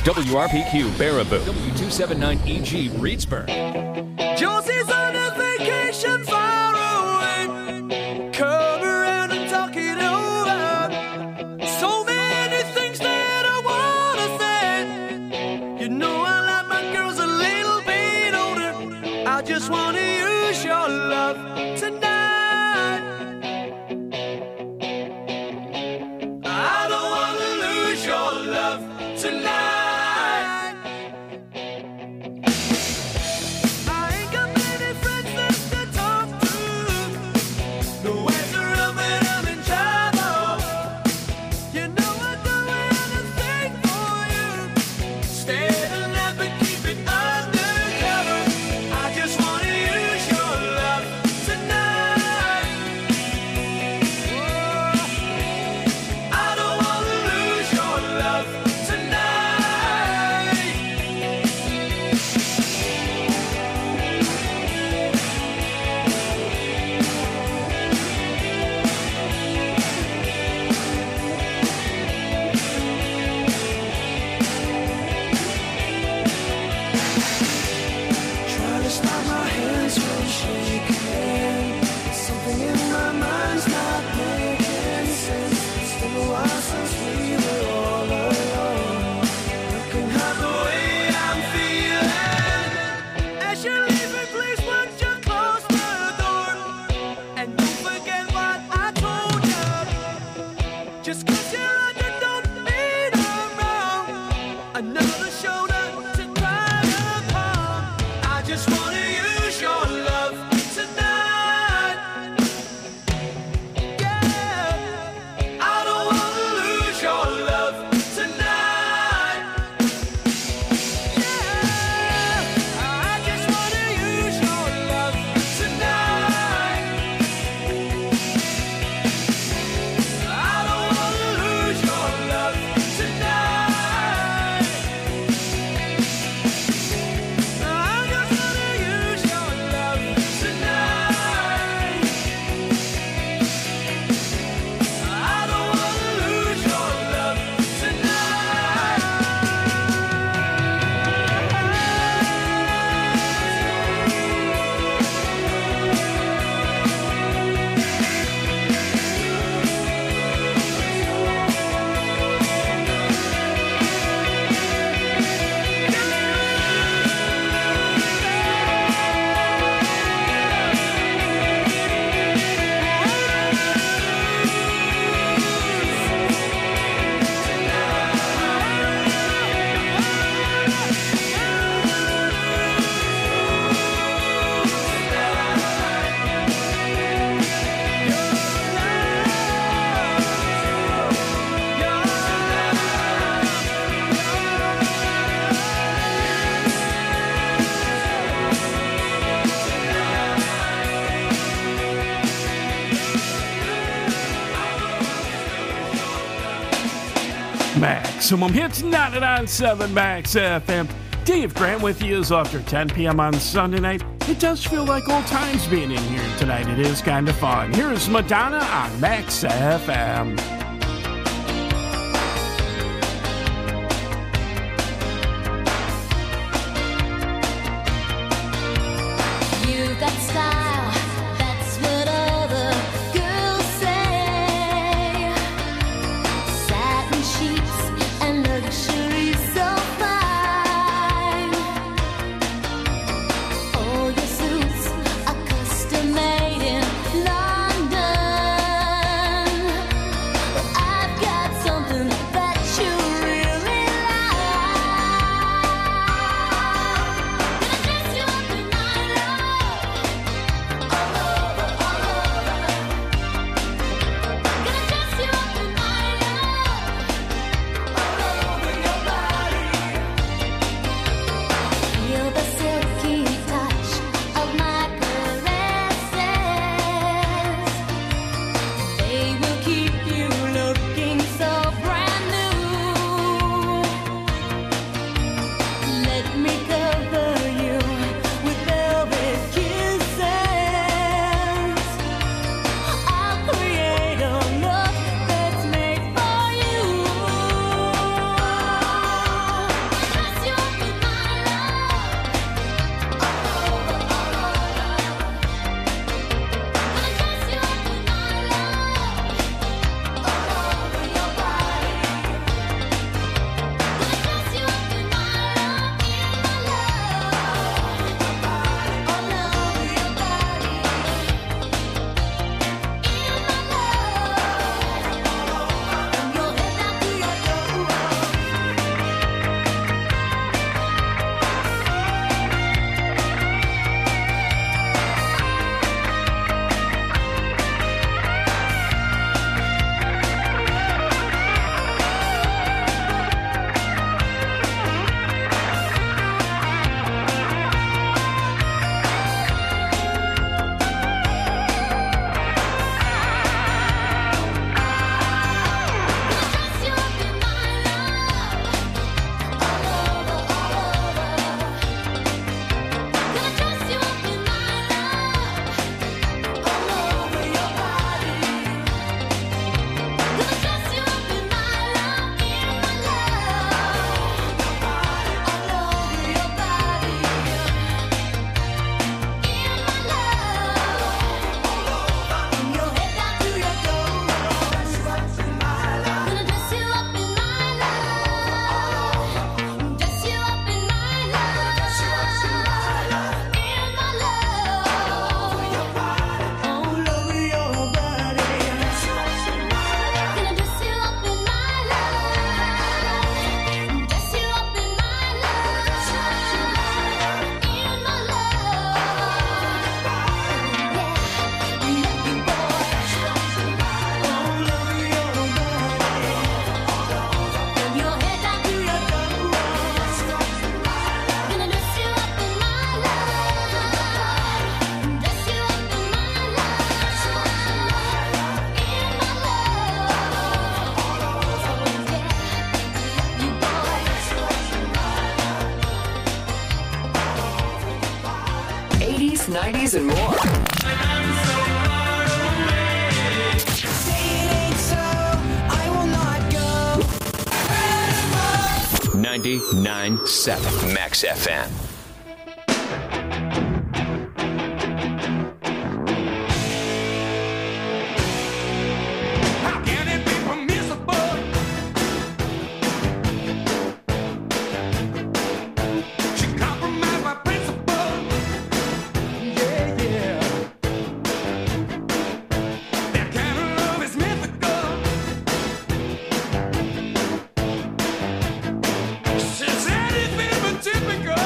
WRPQ Baraboo, W279EG Reedsburg. Josie's on a vacation far away. Come around and talk it over. So many things that I wanna say. You know I like my girls a little bit older. I just wanna use your love tonight. I don't wanna lose your love tonight. Maximum Hits 99.7 Max FM. Dave Grant with you is after 10 p.m. on Sunday night. It does feel like old times being in here tonight. It is kind of fun. Here is Madonna on Max FM. You've got style, that's what all the girls say. Satin sheets and luxury so fine. All your suits are custom made in London. 90s, and more. 99.7 Max FM. How can it be permissible? She compromised my principle. Yeah, yeah. That kind of love is mythical. She said it's been but typical.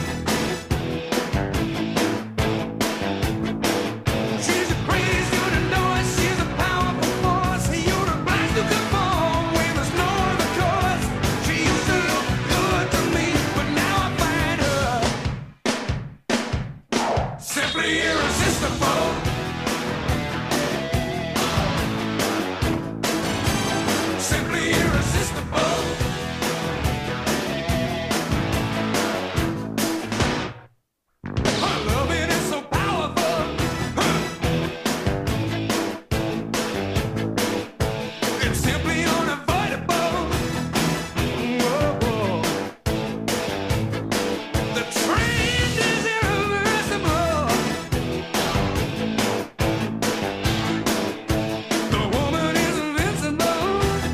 She's a crazy universe. She's a powerful force. You're obliged to conform when there's no other course. She used to look good to me, but now I find her simply irresistible. Simply irresistible. Her loving is so powerful. It's simply unavoidable. Whoa. The trend is irreversible. The woman is invincible.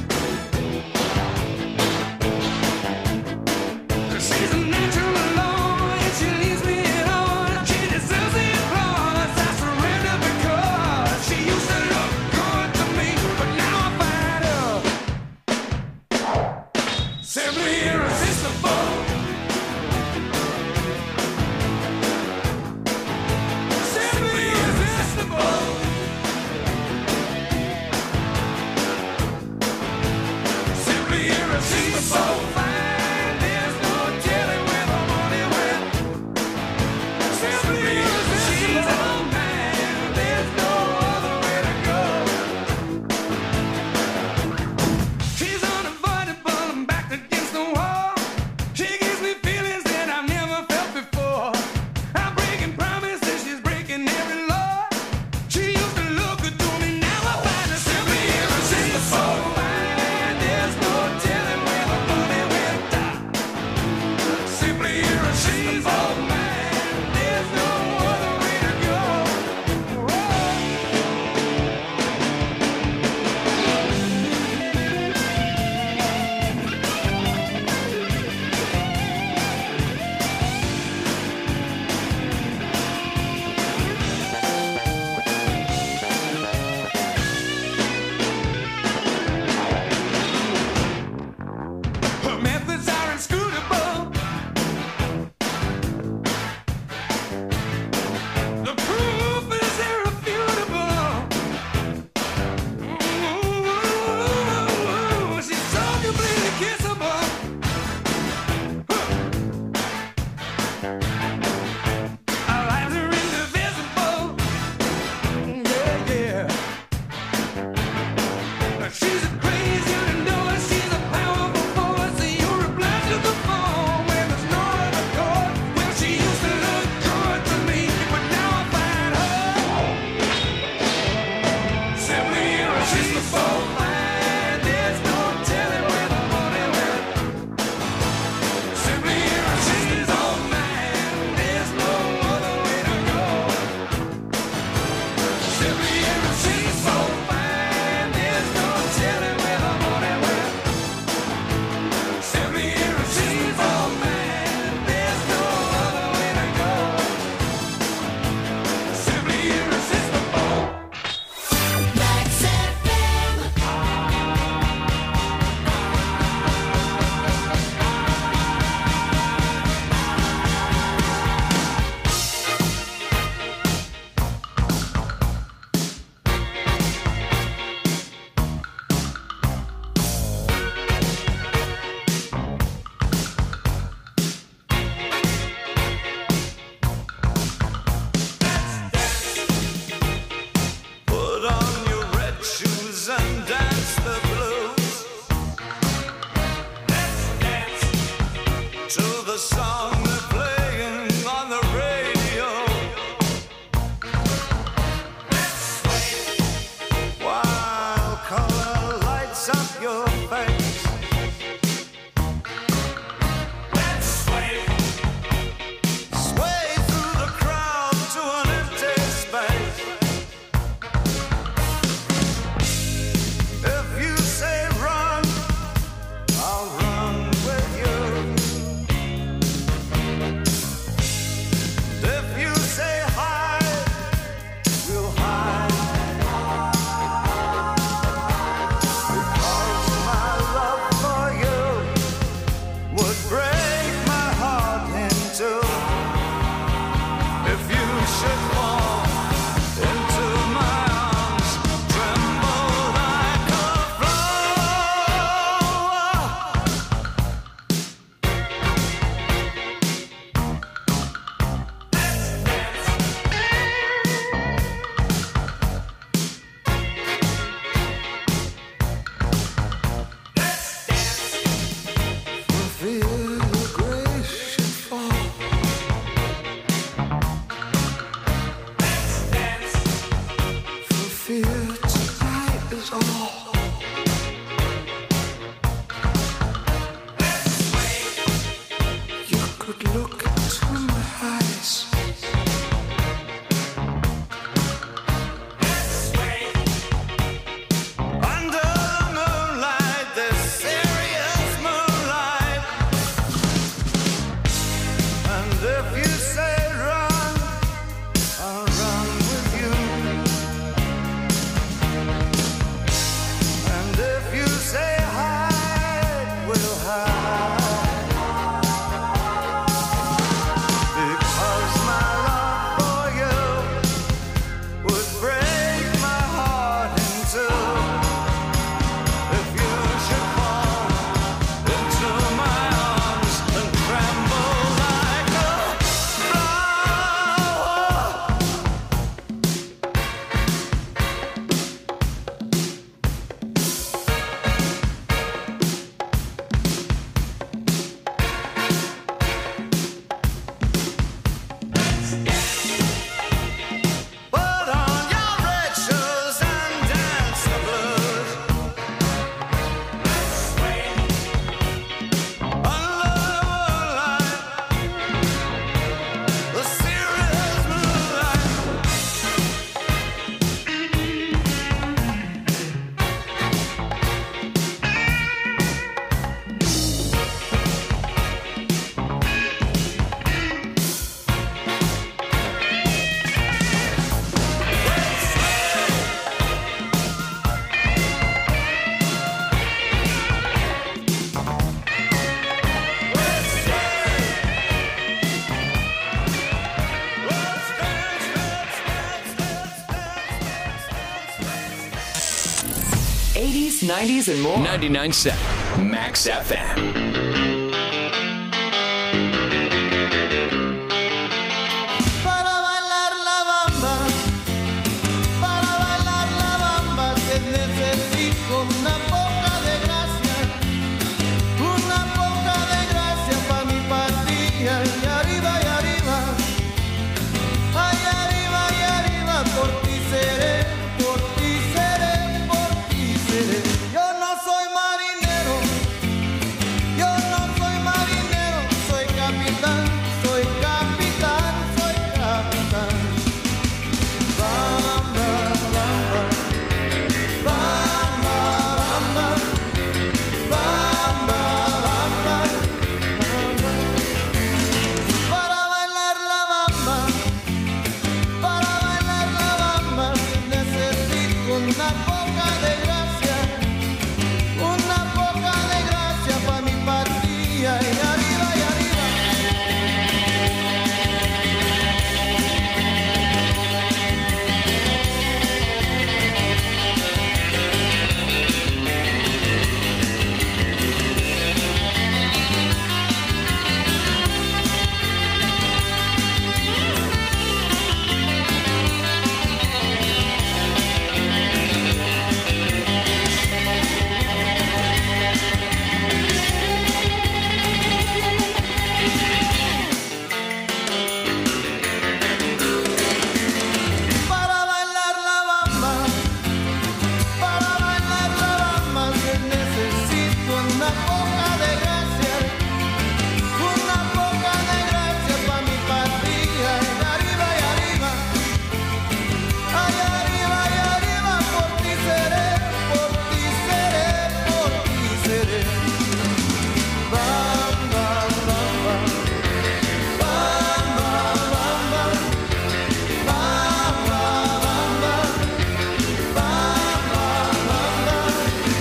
She's a natural alone, and she leaves me alone. She deserves the applause. I surrender because she used to look good to me, but now I find her simply irresistible. Simply irresistible. Simply irresistible. Fine, there's no telling where the money went. Simply irresistible. She's all mine. There's no other way to go. She's unavoidable. I'm backed against the wall. She gives me feelings that I've never felt before. I'm breaking promises. She's breaking every law. She used to look good to me. Now I find her simply irresistible. Fine, there's no telling where the money went. Simply irresistible. Man, there's no other way to go. Her methods are inscrutable. The proof is irrefutable. Ooh, she's so completely kissable. Our lives are indivisible. Yeah, yeah. She's a crazy universe. She's a powerful force. You're obliged to conform when there's no other course. Well, she used to look good to me, but now I find her simply irresistible. Fine, there's no telling where the money went. Simply irresistible. Man, there's no other way to go. Simply irresistible. Fine, there's no telling where the money went. Simply irresistible. Man, there's no other way to go. Simply irresistible. Max FM. Put on your red shoes and dance the blues. Let's dance to the song they're playing on the radio. could look to my eyes. Under the moonlight, this serious moonlight. And if you say run, I'll run with you. And if you say hide, we'll hide. Because my love for you would break my heart in two. If you should fall into my arms and tremble like a flower. Put on your red shoes and dance the blues. Under the moonlight, the serious moonlight. Let's dance. 80s, 90s, and more. 99.7 Max FM. Para bailar la bamba que necesito una poca de gracia pa' mi patria. Y arriba, ay arriba, por ti seré, por ti seré, por ti seré. Yo no soy marinero, soy capitán, soy capitán, soy capitán. Bamba, bamba, bamba, bamba, bamba, bamba, bamba. Para bailar la bamba, necesito una poca de gracia pa' mi patria. Y arriba, para bailar la bamba, necesito una poca de gracia pa' mi patria. Y arriba, ay arriba, por ti seré, por ti seré, por ti seré. Bamba, bamba, bamba, bamba, bamba, bamba, bamba, bamba.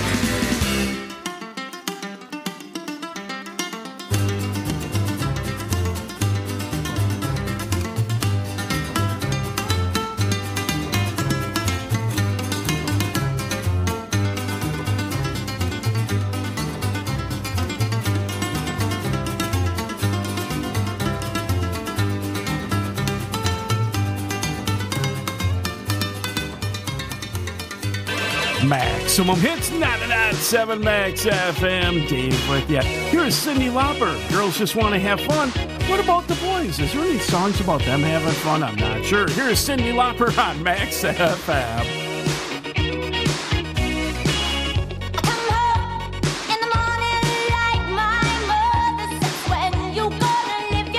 Maximum Hits, 99.7 Max FM. Dave with you. Here's Cyndi Lauper. Girls just want to have fun. What about the boys? Is there any songs about them having fun? I'm not sure. Here's Cyndi Lauper on Max FM. In the morning, like my mother says, when you gonna live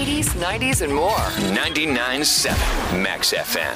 80s, 90s, and more. 99.7 Max FM.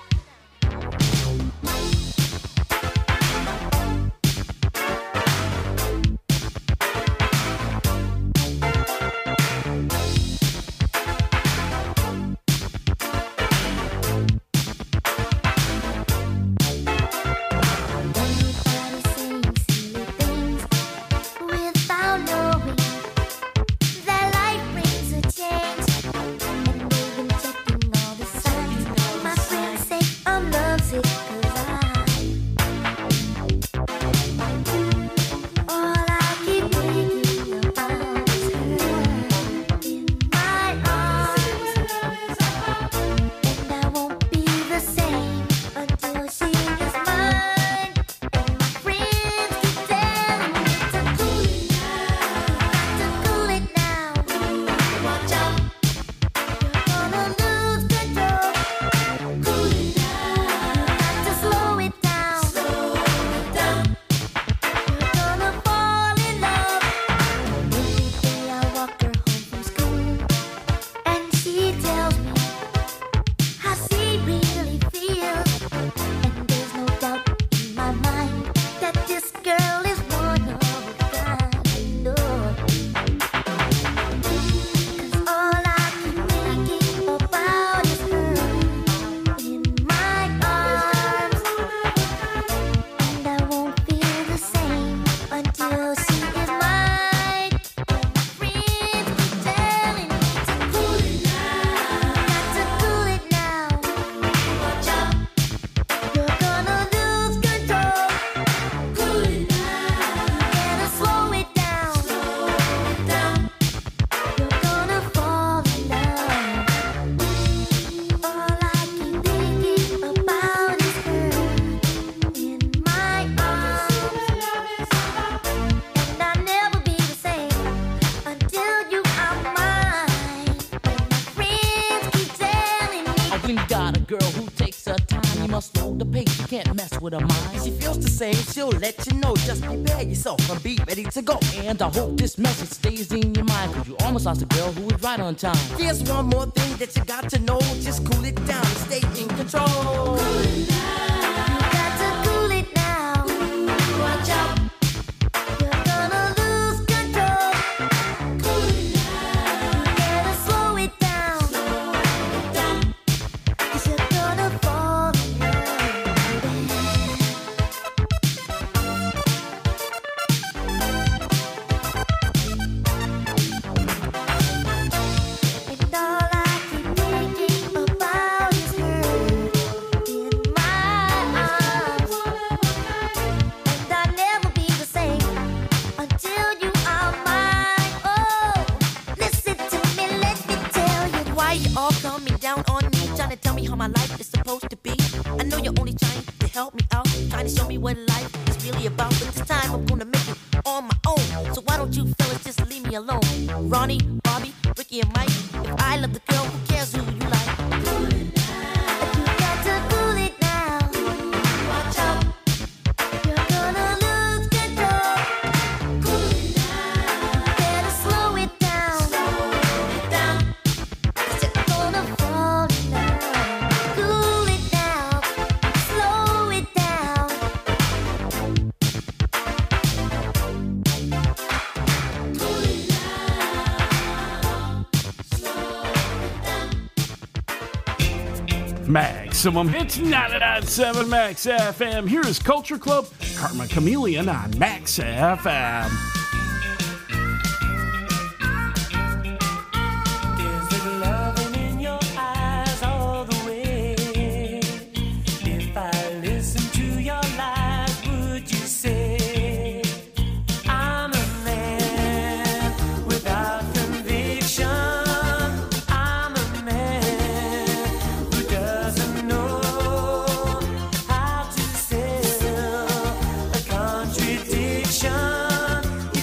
With her mind, if she feels the same, she'll let you know. Just prepare yourself and be ready to go. And I hope this message stays in your mind, cause you almost lost a girl who was right on time. There's one more thing that you got to know. Just cool it down and stay in control. Cool it down. You got to cool it now. Watch out. You're gonna lose control. Cool it down. You better slow it down. Slow it down. Cause you're gonna fall in love. My life is supposed to be. I know you're only trying to help me out, trying to show me what life is really about. But this time I'm gonna make it on my own. So why don't you fellas just leave me alone? Ronnie, Bobby, Ricky, and Mike. If I love the girl, who cares who you like? Cool it down. You got to cool it down. Watch out. You're gonna lose control. Cool it down. Better slow it down. Slow it down. Cause you're gonna fall in love. Maximum hits 99.7 Max FM. Here is Culture Club, Karma Chameleon on Max FM. Contradiction.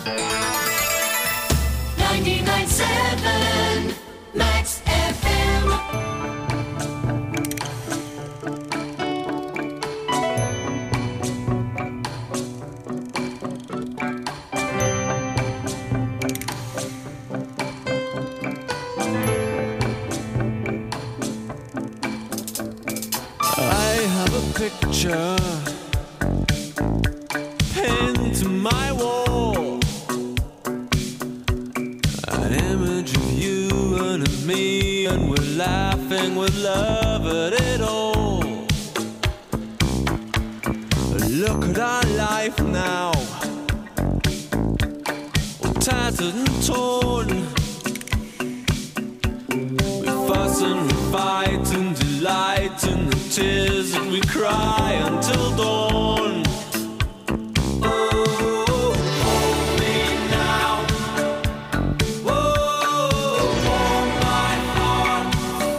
99.7 Max FM. I have a picture pinned to my wall, an image of you and of me, and we're laughing with love at it all. Look at our life now, all tattered and torn. We fuss and we fight and delight in the tears that we cry until dawn. Oh, hold me now. Oh, hold my heart.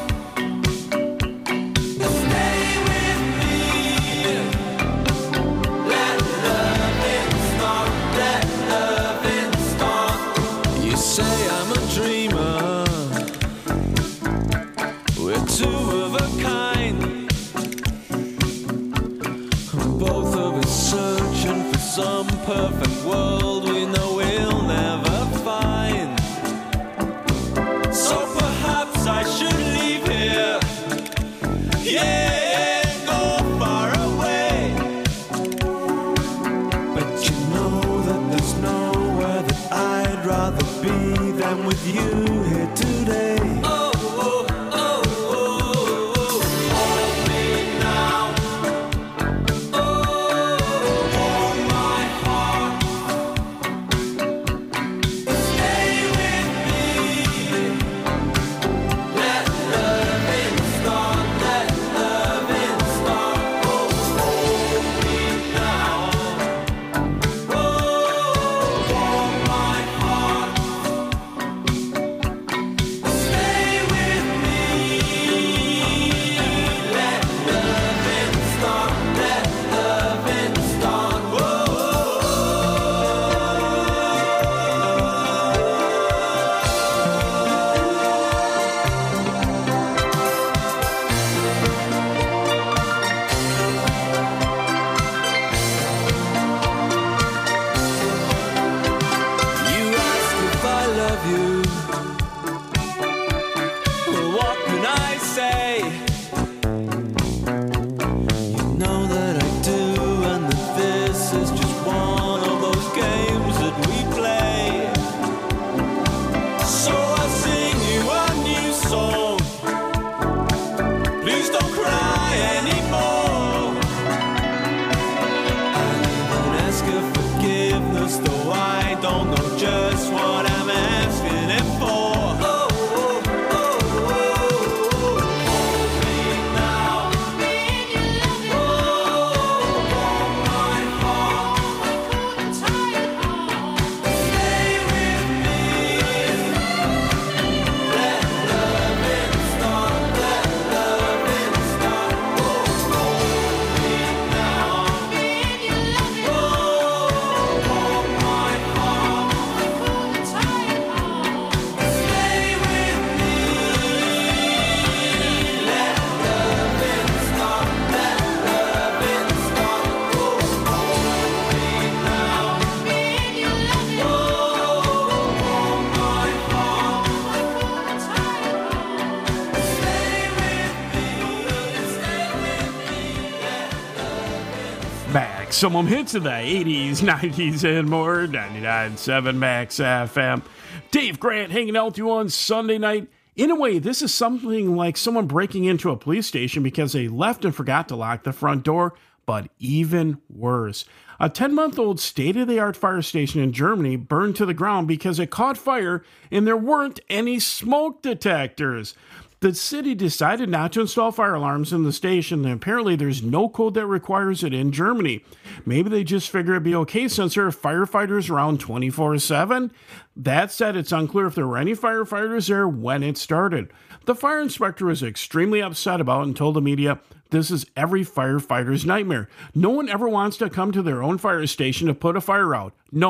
Stay with me. Let loving start. Let loving start. You say I'm a dreamer. We're two of a kind. Both of us searching for some perfect world we know we'll never find. So perhaps I should leave here. Yeah, go far away. But you know that there's nowhere that I'd rather be than with you here today. Some of them hits of the 80s, 90s, and more. 99.7 Max FM. Dave Grant hanging out with you on Sunday night. In a way, this is something like someone breaking into a police station because they left and forgot to lock the front door, but even worse. A 10-month-old state-of-the-art fire station in Germany burned to the ground because it caught fire and there weren't any smoke detectors. The city decided not to install fire alarms in the station, and apparently there's no code that requires it in Germany. Maybe they just figure it'd be okay since there are firefighters around 24/7. That said, it's unclear if there were any firefighters there when it started. The fire inspector was extremely upset about it and told the media, "This is every firefighter's nightmare. No one ever wants to come to their own fire station to put a fire out. No,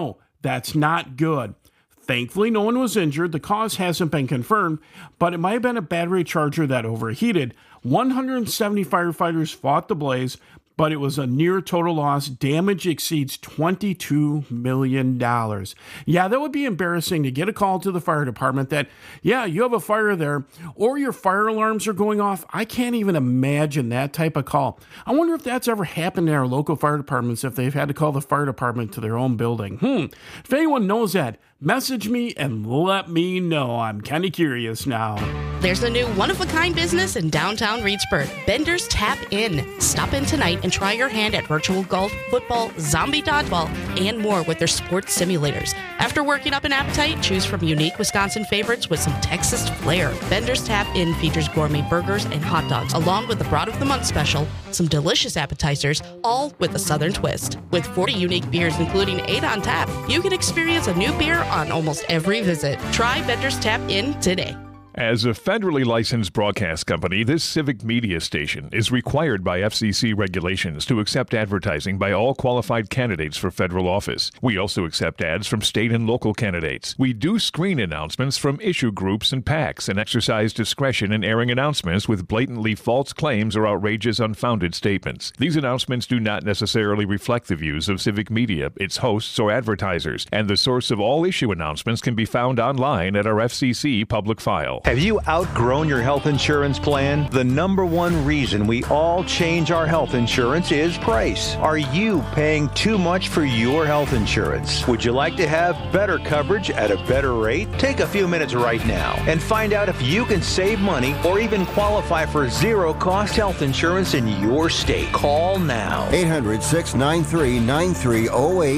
That's not good. Thankfully, no one was injured. The cause hasn't been confirmed, but it might have been a battery charger that overheated. 170 firefighters fought the blaze, but it was a near total loss. Damage exceeds $22 million. Yeah, that would be embarrassing to get a call to the fire department that, yeah, you have a fire there, or your fire alarms are going off. I can't even imagine that type of call. I wonder if that's ever happened in our local fire departments, if they've had to call the fire department to their own building. If anyone knows that, message me and let me know. I'm kind of curious now. There's a new one-of-a-kind business in downtown Reedsburg, Bender's Tap In. Stop in tonight and try your hand at virtual golf, football, zombie dodgeball, and more with their sports simulators. After working up an appetite, choose from unique Wisconsin favorites with some Texas flair. Bender's Tap In features gourmet burgers and hot dogs, along with the Broad of the Month special, some delicious appetizers, all with a Southern twist. With 40 unique beers, including 8 on tap, you can experience a new beer on almost every visit. Try Bender's Tap In today. As a federally licensed broadcast company, this civic media station is required by FCC regulations to accept advertising by all qualified candidates for federal office. We also accept ads from state and local candidates. We do screen announcements from issue groups and PACs and exercise discretion in airing announcements with blatantly false claims or outrageous, unfounded statements. These announcements do not necessarily reflect the views of civic media, its hosts, or advertisers, and the source of all issue announcements can be found online at our FCC public file. Have you outgrown your health insurance plan? The number one reason we all change our health insurance is price. Are you paying too much for your health insurance? Would you like to have better coverage at a better rate? Take a few minutes right now and find out if you can save money or even qualify for zero-cost health insurance in your state. Call now. 800-693-9308.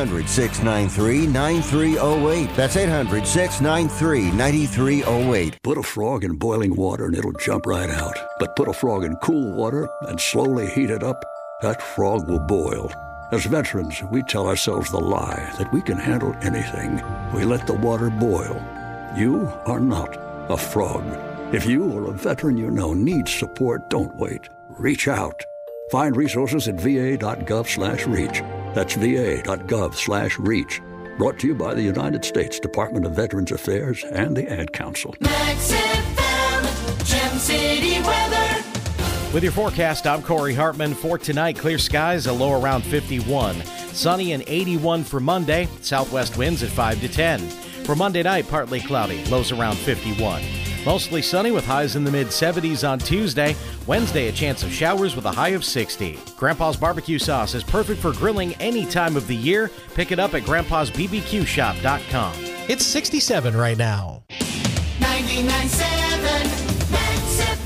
800-693-9308. That's 800-693-9308. Put a frog in boiling water and it'll jump right out. But put a frog in cool water and slowly heat it up, that frog will boil. As veterans, we tell ourselves the lie that we can handle anything. We let the water boil. You are not a frog. If you or a veteran you know needs support, don't wait. Reach out. Find resources at va.gov/reach. That's va.gov/reach. Brought to you by the United States Department of Veterans Affairs and the Ad Council. Max FM, Gem City weather. With your forecast, I'm Corey Hartman. For tonight, clear skies, a low around 51. Sunny and 81 for Monday. Southwest winds at 5 to 10. For Monday night, partly cloudy, lows around 51. Mostly sunny with highs in the mid-70s on Tuesday. Wednesday, a chance of showers with a high of 60. Grandpa's Barbecue Sauce is perfect for grilling any time of the year. Pick it up at grandpasbbqshop.com. It's 67 right now. 99.7 Max FM.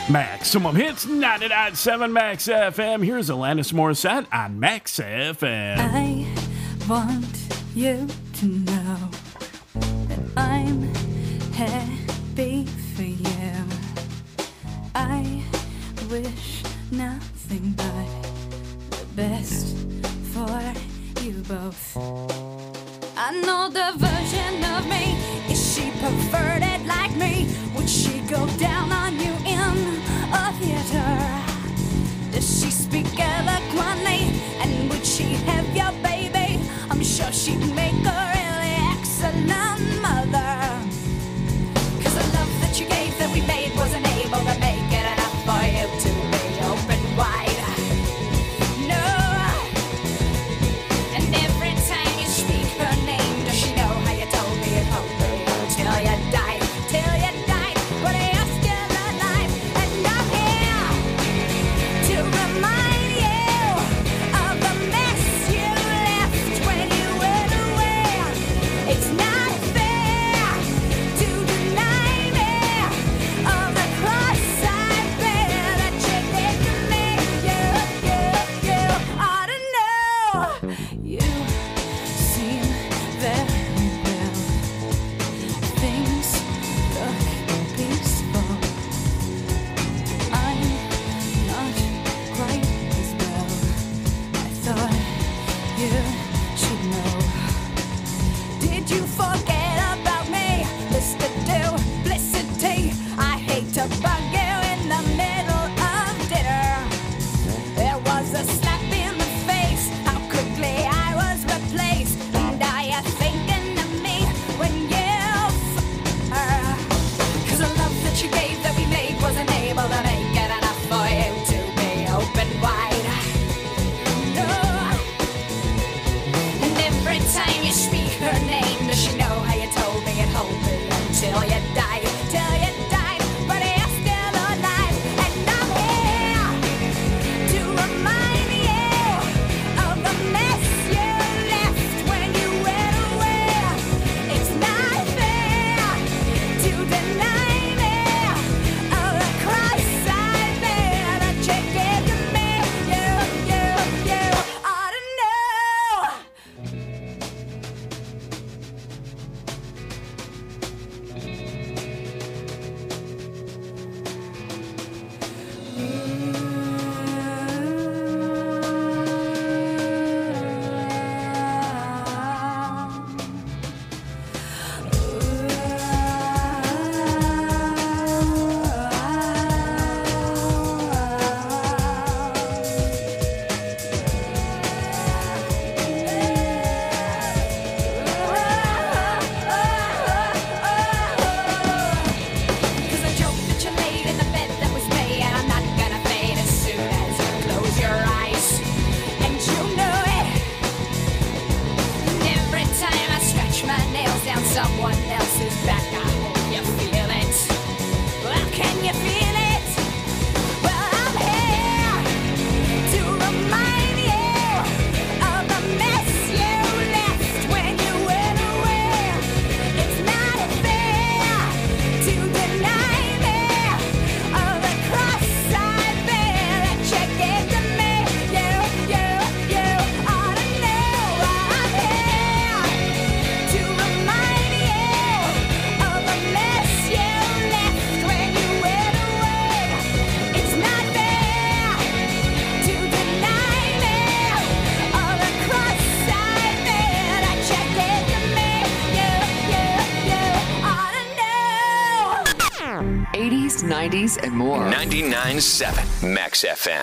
Maximum Hits, 99.7 Max FM. Here's Alanis Morissette on Max FM. I want you to know that I'm happy for you. I wish nothing but the best for you both. I know the version of me. Is she perverted like me? Would she go down on you in a theater? Does she speak eloquently? And would she have your baby? I'm sure she'd make a really excellent mother. 'Cause the love that you gave that we made wasn't able to make it enough for you to be open wide. No. And every time you speak her name, does she know how you told me it hoped till you died, till you died, but you're still alive, and I'm here to remind you of the mess you left when you went away. It's not fair to deny me of the cross I bear that you did to me. You ought to know. You seem very well. Things look peaceful. I'm not quite as well. I thought you should know. Did you forget about me, Mr. Duplicity? I hate to bug you in the middle of dinner. There was a slap in the face, how quickly I was replaced. And are you thinking of me when you her? 'Cause the love that you gave that we made wasn't able to make it enough for you to be open wide. No. And every time you speak her name, does she know how you told me it hold me until you died, till you died, but you're still alive, and I'm here to remind you of the mess you left when you went away. It's not fair to deny me of the cross I bear that you gave to me. You ought to know. Cause the joke that you laid in the bed that was me, and I'm not gonna fade as soon as you close your eyes. And you know it. And every time I scratch my nails down someone else's back, I hope you feel it. Well, can you feel it? Well, I'm here to remind you of the mess you left when you went away. It's not fair to deny me of the cross I bear that you gave to me. You ought to know. I'm here to remind you of the mess you left when you went away. It's not fair to deny me of the cross I bear that you gave to me. You ought to know. 80s, 90s, and more. 99.7 Max FM.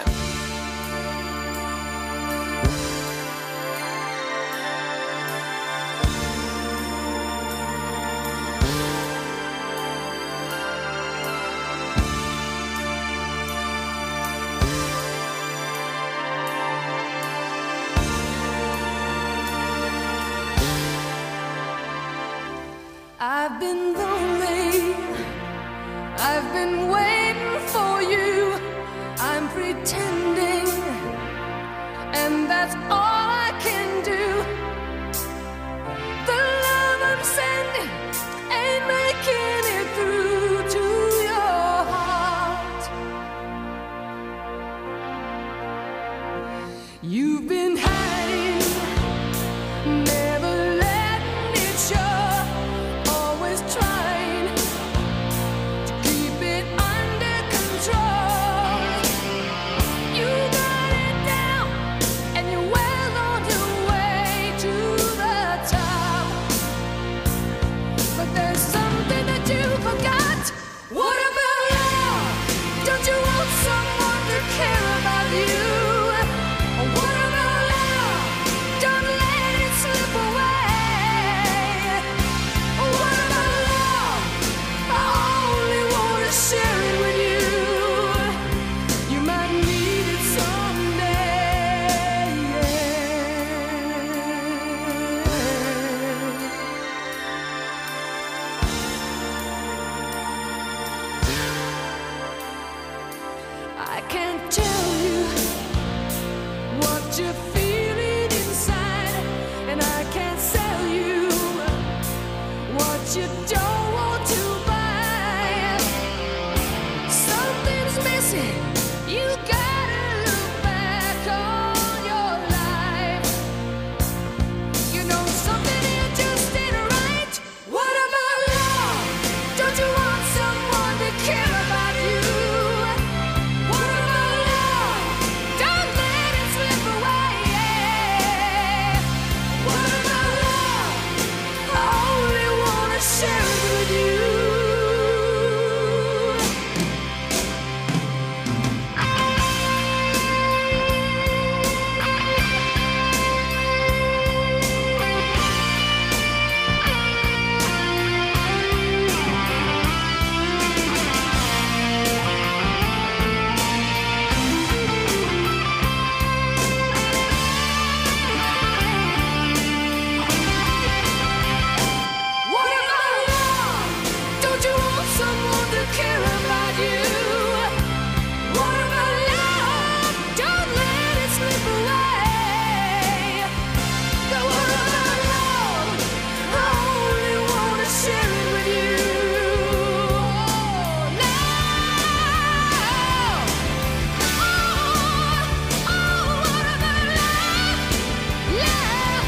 I've been lonely. I've been waiting for you. I'm pretending, and that's all I can do. The love I'm sending ain't making it through to your heart. you don't want to buy. Something's missing. You gotta look back on your life. You know something here just ain't right. What about love? Don't you want someone to care about you? What about love? Don't let it slip away. What about love? I only wanna share it with you. What about love? Don't you want someone to care about you? What about love? Don't let it slip away. What about love? I only wanna share it with you. What about love? Love.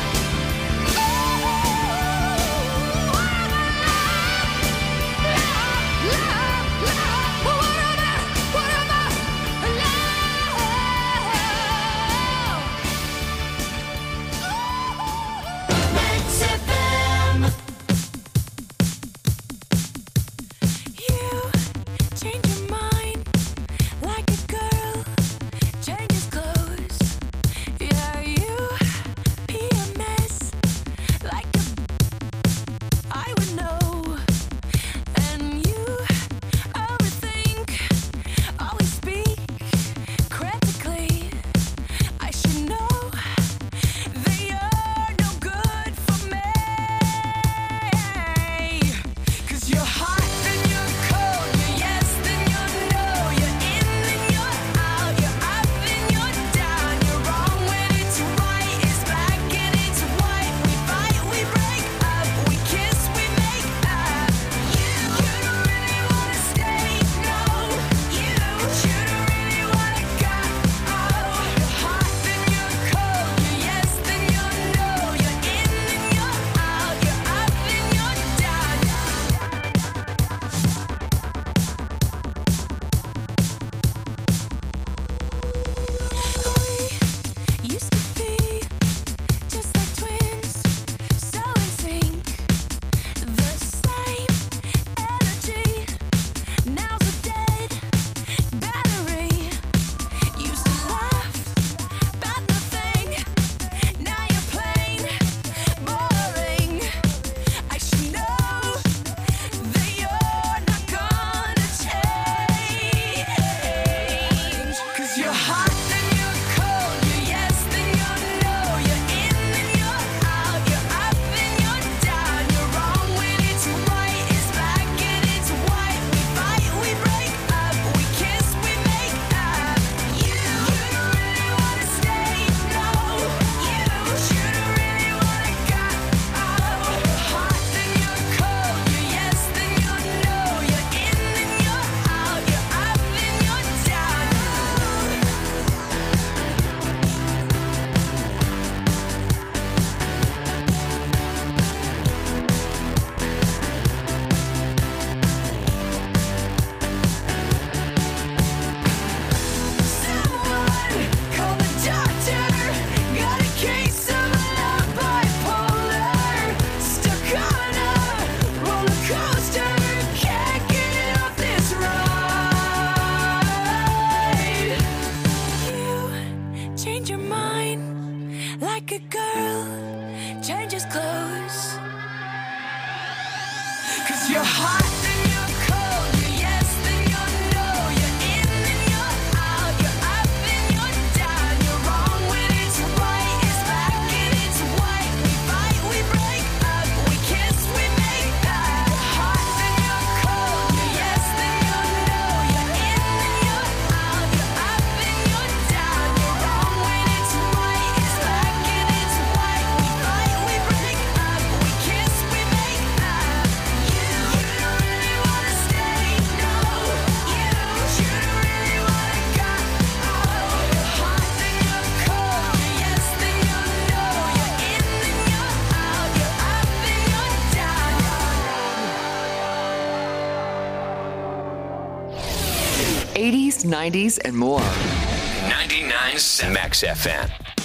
Max FM. You change your mind like a girl changes clothes. Yeah, you PMS like I would know. And you overthink, always speak critically. I should know that you're no good for me. 'Cause you're hot, then you're cold, you're yes, then you're no, you're in, then you're out, you're up, then you're down, you're wrong when it's right, it's black and it's white. We fight, we break up, we kiss, we make up. You don't really wanna stay, no. You don't really wanna go. You're hot, then you're cold, you're yes, then you're no, you're in, then you're out, you're up, then you're down. We used to be just like twins, so in sync. The same energy. Now's a dead battery. Used to laugh about nothing. Now you're plain boring. I should know that you're not gonna change. 'Cause you're hot, then you're cold, you're yes, then you're no, you're in, then you're out, you're up, then you're down, you're wrong when it's right, it's black and it's white. We fight, we break up, we kiss, we make up. You don't really wanna stay, no. You shouldn't really wanna go. You're hot, then you're cold, you're yes, then you're no, you're in, then you're out, you're up, then you're down. Someone call the doctor. Got a case of love bipolar. Stuck on a roller coaster. Can't get off this ride. You change your mind like a girl changes clothes. 'Cause you're hot, then you're cold, you're yes, then you're no, you're in, then you're out, you're up, then you're down, you're wrong when it's right, it's black and it's white. We fight, we break up, we kiss, we make up. You're hot, then you're cold, you're yes, then you're no, you're in, then you're out, you're up, then you're down, you're wrong when it's right, it's black and it's 80s, 90s, and more. 99.7 Max FM.